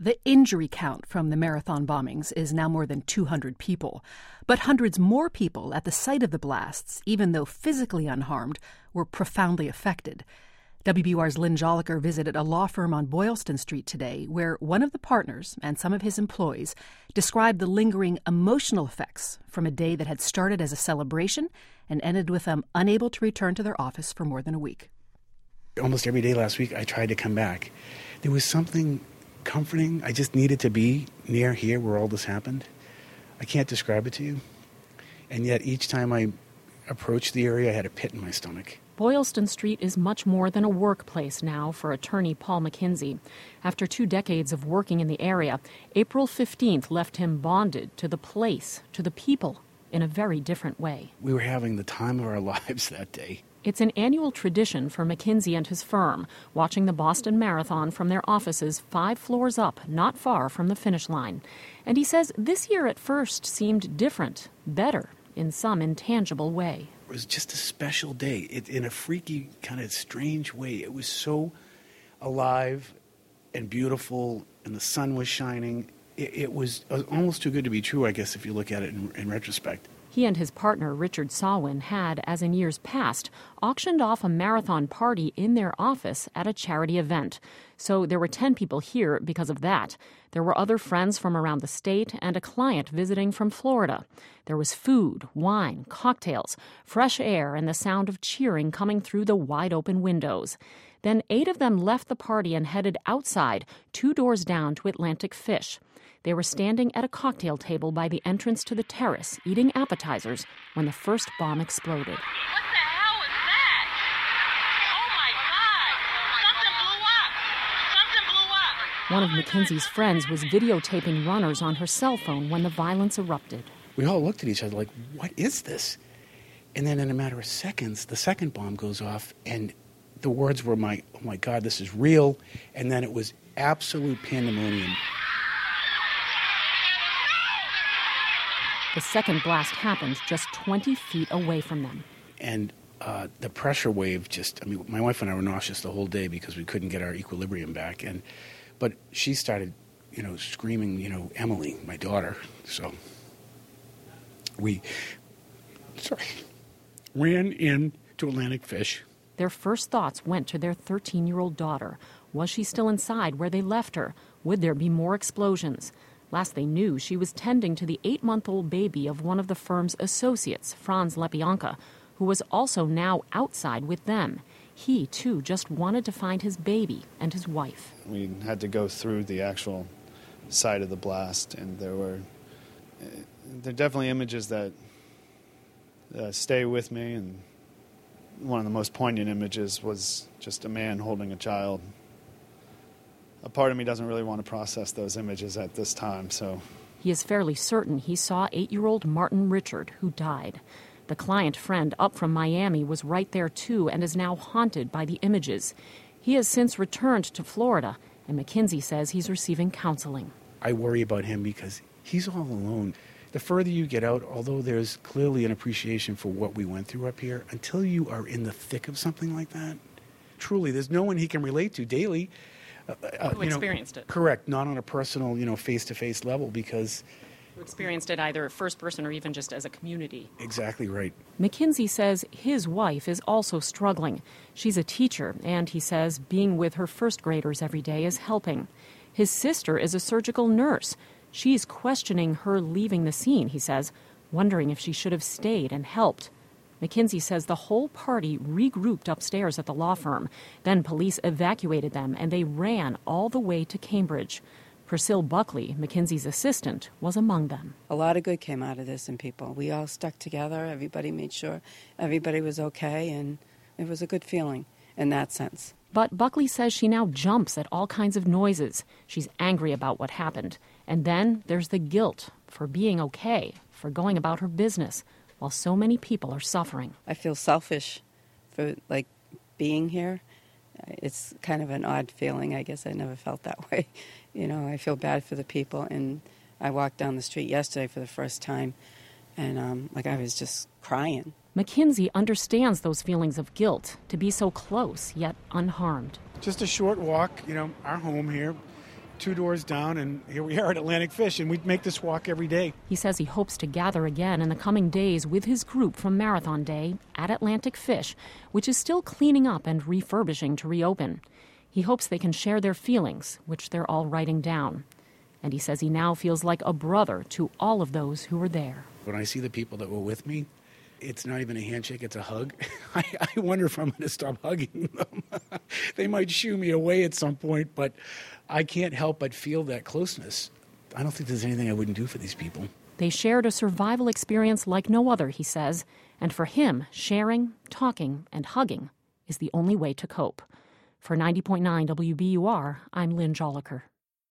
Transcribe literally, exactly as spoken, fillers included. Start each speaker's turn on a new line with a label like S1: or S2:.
S1: The injury count from the marathon bombings is now more than two hundred people. But hundreds more people at the site of the blasts, even though physically unharmed, were profoundly affected. W B U R's Lynn Jolicoeur visited a law firm on Boylston Street today where one of the partners and some of his employees described the lingering emotional effects from a day that had started as a celebration and ended with them unable to return to their office for more than a week.
S2: Almost every day last week I tried to come back. There was something comforting. I just needed to be near here where all this happened. I can't describe it to you. And yet each time I approached the area, I had a pit in my stomach.
S3: Boylston Street is much more than a workplace now for attorney Paul McKenzie. After two decades of working in the area, April fifteenth left him bonded to the place, to the people, in a very different way.
S2: We were having the time of our lives that day.
S3: It's an annual tradition for McKenzie and his firm, watching the Boston Marathon from their offices five floors up, not far from the finish line. And he says this year at first seemed different, better, in some intangible way.
S2: It was just a special day, it, in a freaky, kind of strange way. It was so alive and beautiful, and the sun was shining. It, it was almost too good to be true, I guess, if you look at it in, in retrospect.
S3: He and his partner, Richard Sawin, had, as in years past, auctioned off a marathon party in their office at a charity event. So there were ten people here because of that. There were other friends from around the state and a client visiting from Florida. There was food, wine, cocktails, fresh air, and the sound of cheering coming through the wide-open windows. Then eight of them left the party and headed outside, two doors down to Atlantic Fish. They were standing at a cocktail table by the entrance to the terrace, eating appetizers, when the first bomb exploded.
S4: What the hell was that? Oh, my God. Something blew up. Something blew up.
S3: One of Mackenzie's friends was videotaping runners on her cell phone when the violence erupted.
S2: We all looked at each other like, what is this? And then in a matter of seconds, the second bomb goes off, and the words were, my, oh, my God, this is real. And then it was absolute pandemonium.
S3: The second blast happened just twenty feet away from them.
S2: And uh, the pressure wave just, I mean, my wife and I were nauseous the whole day because we couldn't get our equilibrium back. And But she started, you know, screaming, you know, Emily, my daughter. So we, sorry, ran in to Atlantic Fish.
S3: Their first thoughts went to their thirteen-year-old daughter. Was she still inside where they left her? Would there be more explosions? Last they knew, she was tending to the eight-month-old baby of one of the firm's associates, Franz Lepionka, who was also now outside with them. He, too, just wanted to find his baby and his wife.
S5: We had to go through the actual site of the blast, and there were uh, there are definitely images that uh, stay with me, and one of the most poignant images was just a man holding a child. A part of me doesn't really want to process those images at this time, so...
S3: He is fairly certain he saw eight-year-old Martin Richard, who died. The client friend up from Miami was right there, too, and is now haunted by the images. He has since returned to Florida, and McKenzie says he's receiving counseling.
S2: I worry about him because he's all alone. The further you get out, although there's clearly an appreciation for what we went through up here, until you are in the thick of something like that, truly, there's no one he can relate to daily.
S3: Uh, uh, Who experienced
S2: know,
S3: it.
S2: Correct, not on a personal, you know, face-to-face level because...
S3: Who experienced it either first person or even just as a community.
S2: Exactly right.
S3: McKenzie says his wife is also struggling. She's a teacher, and he says being with her first graders every day is helping. His sister is a surgical nurse. She's questioning her leaving the scene, he says, wondering if she should have stayed and helped. McKenzie says the whole party regrouped upstairs at the law firm. Then police evacuated them, and they ran all the way to Cambridge. Priscilla Buckley, McKenzie's assistant, was among them.
S6: A lot of good came out of this in people. We all stuck together. Everybody made sure everybody was okay, and it was a good feeling in that sense.
S3: But Buckley says she now jumps at all kinds of noises. She's angry about what happened. And then there's the guilt for being okay, for going about her business, while so many people are suffering.
S6: I feel selfish for, like, being here. It's kind of an odd feeling. I guess I never felt that way. You know, I feel bad for the people, and I walked down the street yesterday for the first time, and, um, like, I was just crying.
S3: McKenzie understands those feelings of guilt, to be so close, yet unharmed.
S2: Just a short walk, you know, our home here, two doors down, and here we are at Atlantic Fish, and we make this walk every day.
S3: He says he hopes to gather again in the coming days with his group from Marathon Day at Atlantic Fish, which is still cleaning up and refurbishing to reopen. He hopes they can share their feelings, which they're all writing down. And he says he now feels like a brother to all of those who were there.
S2: When I see the people that were with me, it's not even a handshake, it's a hug. I, I wonder if I'm going to stop hugging them. They might shoo me away at some point, but I can't help but feel that closeness. I don't think there's anything I wouldn't do for these people.
S3: They shared a survival experience like no other, he says, and for him, sharing, talking, and hugging is the only way to cope. For ninety point nine W B U R, I'm Lynn Joliker.